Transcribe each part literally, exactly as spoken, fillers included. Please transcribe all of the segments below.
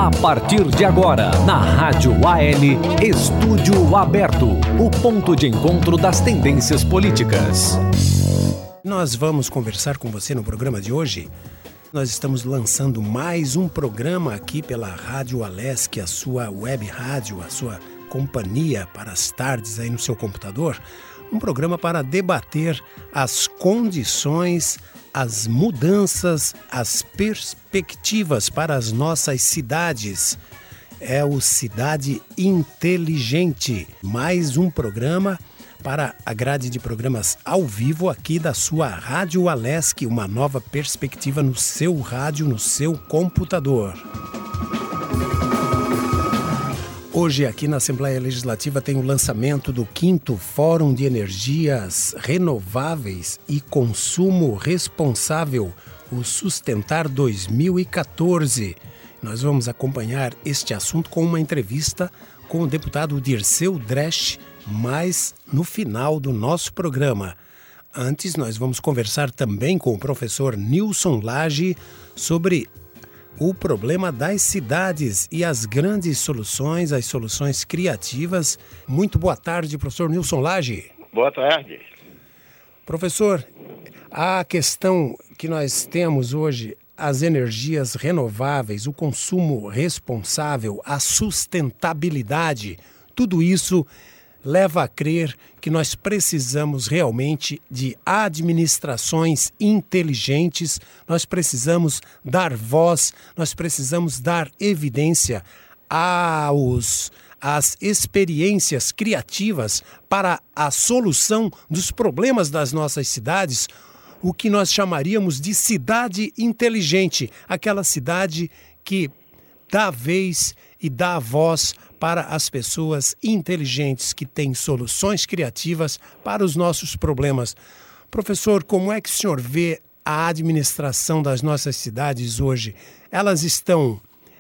A partir de agora, na Rádio A L, Estúdio Aberto, o ponto de encontro das tendências políticas. Nós vamos conversar com você no programa de hoje. Nós estamos lançando mais um programa aqui pela Rádio Alesc, a sua web rádio, a sua companhia para as tardes aí no seu computador. Um programa para debater as condições, as mudanças, as perspectivas para as nossas cidades. É o Cidade Inteligente, mais um programa para a grade de programas ao vivo aqui da sua Rádio Alesc, uma nova perspectiva no seu rádio, no seu computador. Hoje aqui na Assembleia Legislativa tem o lançamento do quinto Fórum de Energias Renováveis e Consumo Responsável, o Sustentar dois mil e quatorze. Nós vamos acompanhar este assunto com uma entrevista com o deputado Dirceu Dresch, mais no final do nosso programa. Antes, nós vamos conversar também com o professor Nilson Lage sobre o problema das cidades e as grandes soluções, as soluções criativas. Muito boa tarde, professor Nilson Lage. Boa tarde. Professor, a questão que nós temos hoje, as energias renováveis, o consumo responsável, a sustentabilidade, tudo isso leva a crer que nós precisamos realmente de administrações inteligentes, nós precisamos dar voz, nós precisamos dar evidência aos, às experiências criativas para a solução dos problemas das nossas cidades, o que nós chamaríamos de cidade inteligente, aquela cidade que dá vez e dá voz para as pessoas inteligentes que têm soluções criativas para os nossos problemas. Professor, como é que o senhor vê a administração das nossas cidades hoje? Elas estão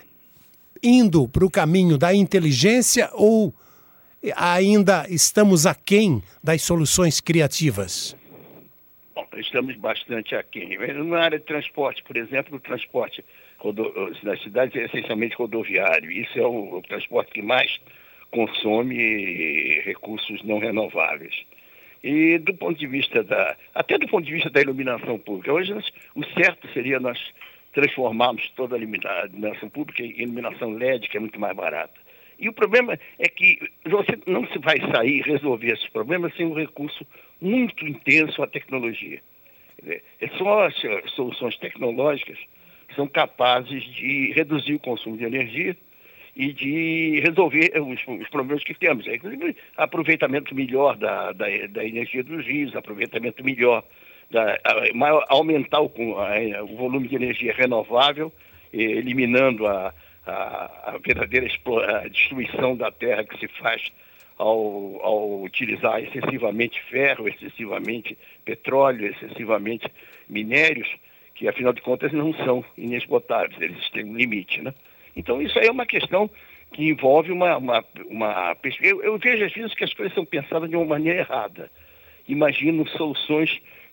indo para o caminho da inteligência ou ainda estamos aquém das soluções criativas? Bom, estamos bastante aquém. Na área de transporte, por exemplo, o transporte nas cidades é essencialmente rodoviário. Isso é o, o transporte que mais consome recursos não renováveis. E do ponto de vista da, até do ponto de vista da iluminação pública, hoje nós, o certo seria nós transformarmos toda a iluminação pública em iluminação L E D, que é muito mais barata. E o problema é que você não se vai sair e resolver esses problemas sem um recurso muito intenso à tecnologia. É só as soluções tecnológicas são capazes de reduzir o consumo de energia e de resolver os, os problemas que temos. Inclusive, aproveitamento melhor da, da, da energia dos rios, aproveitamento melhor, da, a, maior, aumentar o, a, o volume de energia renovável, eliminando a, a, a verdadeira a destruição da terra que se faz ao, ao utilizar excessivamente ferro, excessivamente petróleo, excessivamente minérios, que afinal de contas não são inesgotáveis, eles têm um limite, né? Então isso aí é uma questão que envolve uma... uma, uma eu, eu vejo às vezes que as coisas são pensadas de uma maneira errada. Imagino soluções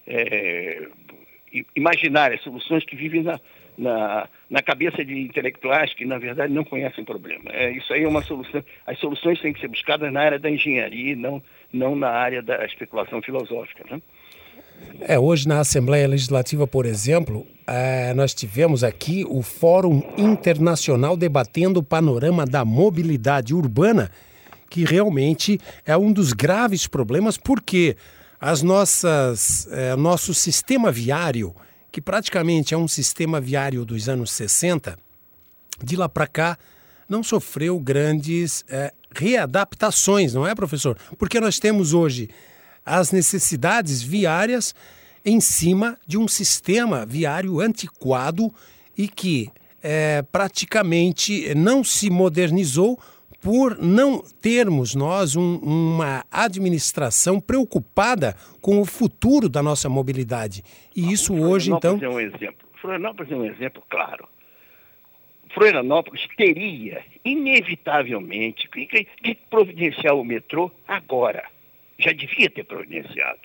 é, imaginárias, soluções que vivem na, na, na cabeça de intelectuais que na verdade não conhecem o problema. É, isso aí é uma solução. As soluções têm que ser buscadas na área da engenharia e não, não na área da especulação filosófica, né? É, hoje na Assembleia Legislativa, por exemplo, é, nós tivemos aqui o Fórum Internacional debatendo o panorama da mobilidade urbana, que realmente é um dos graves problemas, porque as nossas, é, nosso sistema viário, que praticamente é um sistema viário dos anos sessenta, de lá para cá não sofreu grandes é, readaptações, não é, professor? Porque nós temos hoje as necessidades viárias em cima de um sistema viário antiquado e que é, praticamente não se modernizou por não termos nós um, uma administração preocupada com o futuro da nossa mobilidade. E isso hoje, então... Um exemplo. Florianópolis é um exemplo claro. Florianópolis teria, inevitavelmente, que, que providenciar o metrô agora. Já devia ter providenciado.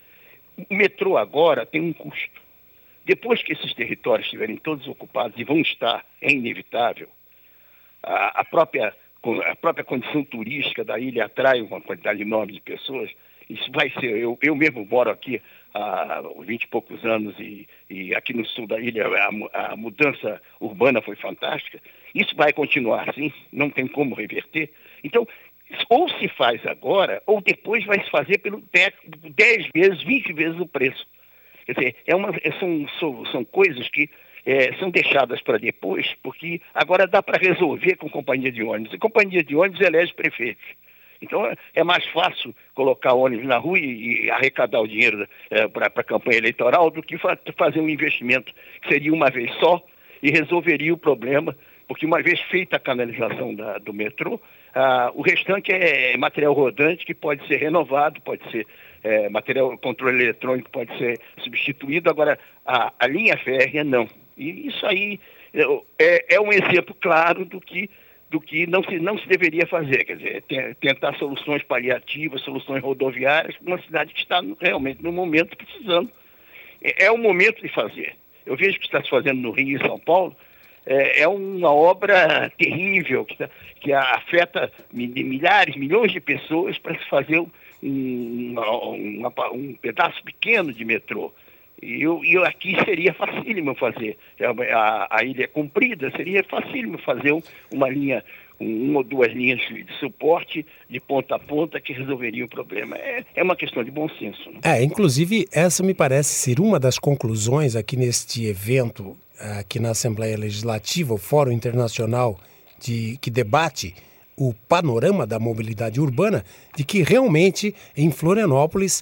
O metrô agora tem um custo. Depois que esses territórios estiverem todos ocupados, e vão estar, é inevitável, a, a, própria, a própria condição turística da ilha atrai uma quantidade enorme de pessoas. Isso vai ser, eu, eu mesmo moro aqui há vinte e poucos anos e, e aqui no sul da ilha a, a mudança urbana foi fantástica. Isso vai continuar assim, não tem como reverter. Então, ou se faz agora, ou depois vai se fazer pelo dez vezes, vinte vezes o preço. Quer dizer, é uma, são, são, são coisas que é, são deixadas para depois, porque agora dá para resolver com companhia de ônibus. E companhia de ônibus elege prefeitos. Então é, é mais fácil colocar ônibus na rua e, e arrecadar o dinheiro é, para a campanha eleitoral do que fa fazer um investimento que seria uma vez só e resolveria o problema, porque uma vez feita a canalização da, do metrô, ah, o restante é material rodante que pode ser renovado, pode ser é, material, controle eletrônico pode ser substituído, agora a, a linha férrea não. E isso aí é, é um exemplo claro do que do que não se, não se deveria fazer, quer dizer, tentar soluções paliativas, soluções rodoviárias, para uma cidade que está realmente no momento precisando. É, é o momento de fazer. Eu vejo que está se fazendo no Rio e São Paulo, é, é uma obra terrível, que, tá, que afeta milhares, milhões de pessoas para se fazer um, um, um, um pedaço pequeno de metrô. E eu, eu aqui seria facílimo fazer. A, a ilha é comprida, seria facílimo fazer um, uma linha, um, uma ou duas linhas de suporte de ponta a ponta que resolveria o problema. É, é uma questão de bom senso. Né? É, inclusive, essa me parece ser uma das conclusões aqui neste evento, aqui na Assembleia Legislativa, o Fórum Internacional de, que debate o panorama da mobilidade urbana, de que realmente em Florianópolis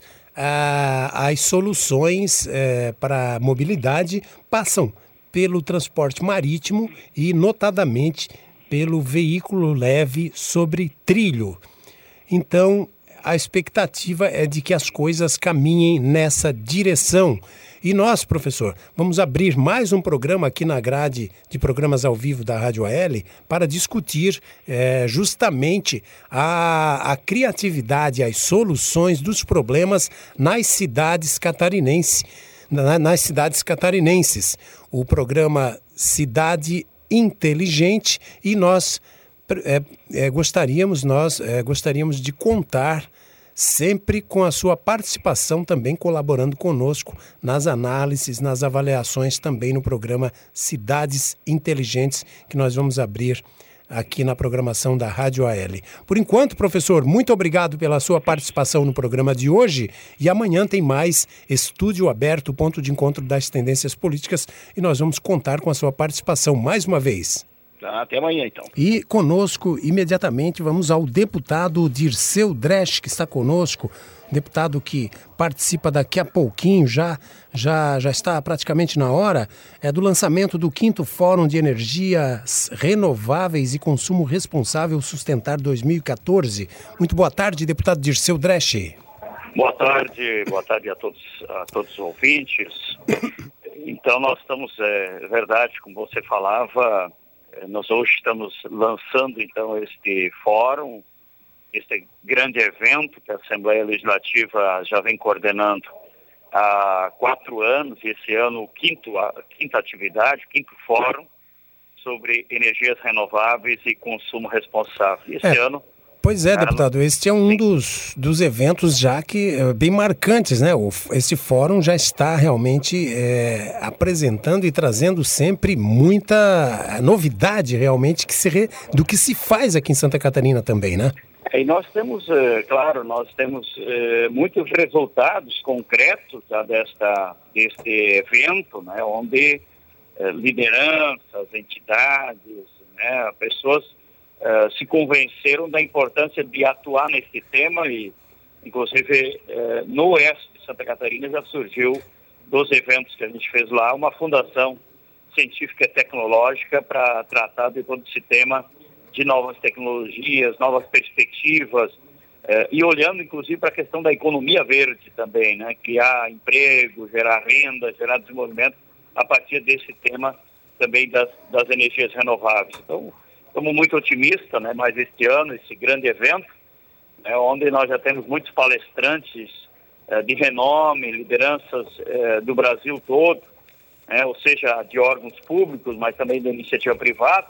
Ah, as soluções eh, para a mobilidade passam pelo transporte marítimo e, notadamente, pelo veículo leve sobre trilho. Então, a expectativa é de que as coisas caminhem nessa direção. E nós, professor, vamos abrir mais um programa aqui na grade de programas ao vivo da Rádio A L para discutir é, justamente a, a criatividade, as soluções dos problemas nas cidades catarinenses, na, nas cidades catarinenses. O programa Cidade Inteligente, e nós é, é, gostaríamos, nós é, gostaríamos de contar sempre com a sua participação, também colaborando conosco nas análises, nas avaliações, também no programa Cidades Inteligentes, que nós vamos abrir aqui na programação da Rádio A L. Por enquanto, professor, muito obrigado pela sua participação no programa de hoje, e amanhã tem mais Estúdio Aberto, ponto de encontro das tendências políticas, e nós vamos contar com a sua participação mais uma vez. Até amanhã, então. E conosco, imediatamente, vamos ao deputado Dirceu Dresch, que está conosco, deputado que participa daqui a pouquinho, já, já, já está praticamente na hora, é do lançamento do quinto Fórum de Energias Renováveis e Consumo Responsável Sustentar dois mil e quatorze. Muito boa tarde, deputado Dirceu Dresch. Boa tarde, boa tarde a todos, a todos os ouvintes. Então, nós estamos, é verdade, como você falava, nós hoje estamos lançando, então, este fórum, este grande evento que a Assembleia Legislativa já vem coordenando há quatro anos, e esse ano, quinto, a quinta atividade, quinto fórum sobre energias renováveis e consumo responsável. Esse é. ano... Pois é, deputado, este é um dos, dos eventos já que bem marcantes, né? O, esse fórum já está realmente é, apresentando e trazendo sempre muita novidade realmente que se re, do que se faz aqui em Santa Catarina também, né? E nós temos, é, claro, nós temos é, muitos resultados concretos tá, desta, deste evento, né? Onde é, lideranças, entidades, né, pessoas Uh, se convenceram da importância de atuar nesse tema e, inclusive, uh, no oeste de Santa Catarina já surgiu, dos eventos que a gente fez lá, uma fundação científica e tecnológica para tratar de todo esse tema de novas tecnologias, novas perspectivas, uh, e olhando, inclusive, para a questão da economia verde também, né? Criar emprego, gerar renda, gerar desenvolvimento a partir desse tema também das, das energias renováveis. Então, estamos muito otimistas, né? Mas este ano, esse grande evento, né, onde nós já temos muitos palestrantes eh, de renome, lideranças eh, do Brasil todo, né, ou seja, de órgãos públicos, mas também da iniciativa privada,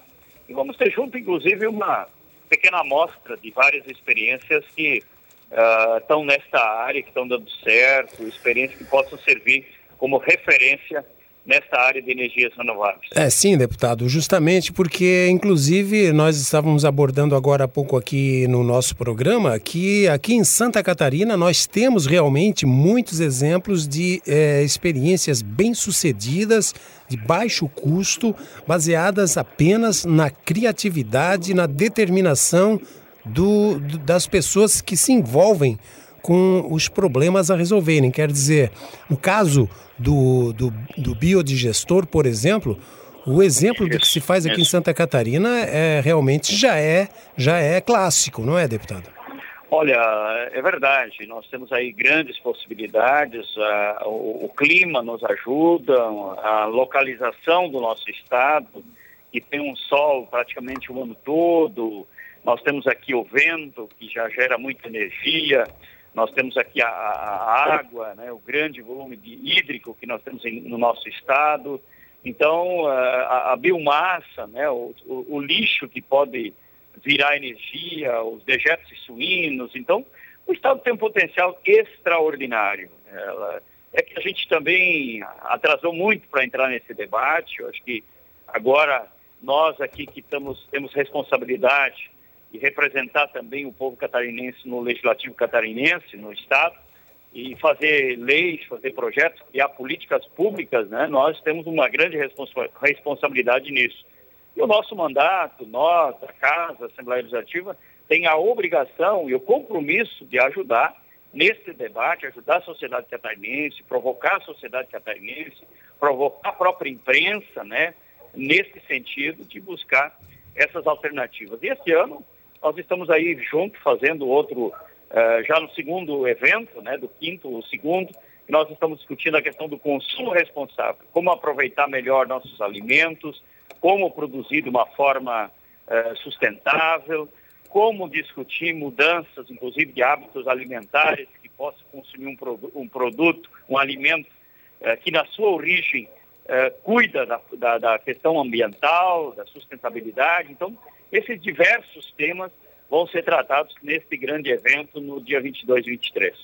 E vamos ter junto, inclusive, uma pequena amostra de várias experiências que uh, estão nesta área, que estão dando certo, experiências que possam servir como referência nesta área de energias renováveis. É, sim, deputado, justamente porque, inclusive, nós estávamos abordando agora há pouco aqui no nosso programa que aqui em Santa Catarina nós temos realmente muitos exemplos de é, experiências bem-sucedidas, de baixo custo, baseadas apenas na criatividade, na determinação do, do, das pessoas que se envolvem com os problemas a resolverem. Quer dizer, no caso do, do, do biodigestor, por exemplo, o exemplo do que se faz aqui em Santa Catarina é, realmente já é, já é clássico, não é, deputado? Olha, é verdade, nós temos aí grandes possibilidades, uh, o, o clima nos ajuda, a localização do nosso estado, que tem um sol praticamente o ano todo, nós temos aqui o vento, que já gera muita energia, nós temos aqui a, a água, né, o grande volume de hídrico que nós temos em, no nosso estado. Então, a, a biomassa, né, o, o, o lixo que pode virar energia, os dejetos suínos. Então, o estado tem um potencial extraordinário. Ela, é que a gente também atrasou muito para entrar nesse debate. Eu acho que agora nós aqui que estamos, temos responsabilidade e representar também o povo catarinense no legislativo catarinense, no estado, e fazer leis, fazer projetos, criar políticas públicas, né? Nós temos uma grande responsa- responsabilidade nisso. E o nosso mandato, nós, a Casa, a Assembleia Legislativa, tem a obrigação e o compromisso de ajudar nesse debate, ajudar a sociedade catarinense, provocar a sociedade catarinense, provocar a própria imprensa, né? Nesse sentido de buscar essas alternativas. E esse ano, nós estamos aí juntos fazendo outro, uh, já no segundo evento, né, do quinto, o segundo, nós estamos discutindo a questão do consumo responsável, como aproveitar melhor nossos alimentos, como produzir de uma forma uh, sustentável, como discutir mudanças, inclusive de hábitos alimentares, que possa consumir um, pro, um produto, um alimento uh, que na sua origem uh, cuida da, da, da questão ambiental, da sustentabilidade. Então, esses diversos temas vão ser tratados neste grande evento no dia vinte e dois e vinte e três.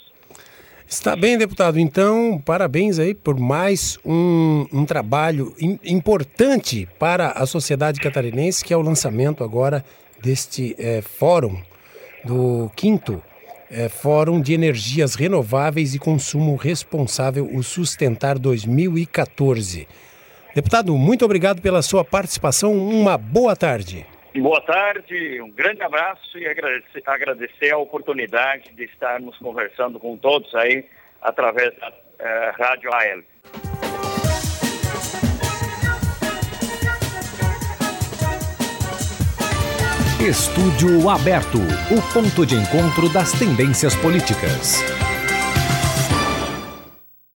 Está bem, deputado. Então, parabéns aí por mais um, um trabalho in, importante para a sociedade catarinense, que é o lançamento agora deste é, fórum, do quinto é, Fórum de Energias Renováveis e Consumo Responsável, o Sustentar dois mil e catorze. Deputado, muito obrigado pela sua participação. Uma boa tarde. Boa tarde, um grande abraço e agradecer, agradecer a oportunidade de estarmos conversando com todos aí através da uh, Rádio A L. Estúdio Aberto, o ponto de encontro das tendências políticas.